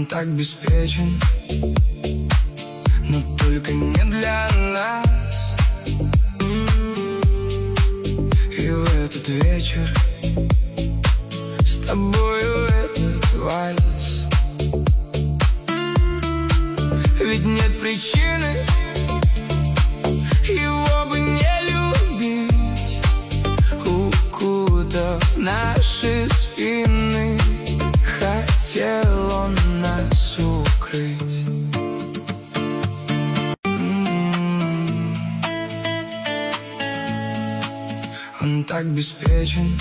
Он так беспечен, но только не для нас. И в этот вечер с тобою этот вальс. Ведь нет причины его бы не любить, укутав наши спины. Хотел он нас укрыть. Он так беспечен,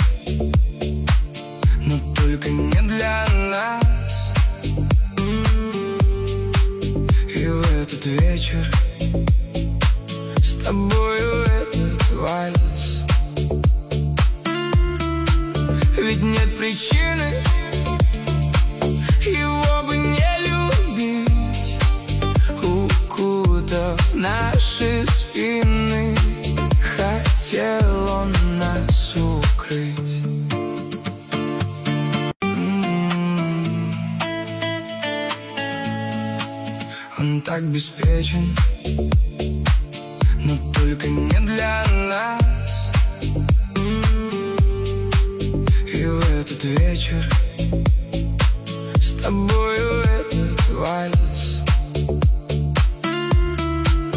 но только не для нас. И в этот вечер с тобою этот вальс. Ведь нет причины его бы не любить, укутав наши спины. Хотел он нас укрыть. Он так беспечен, но только не для нас. И в этот вечер с тобой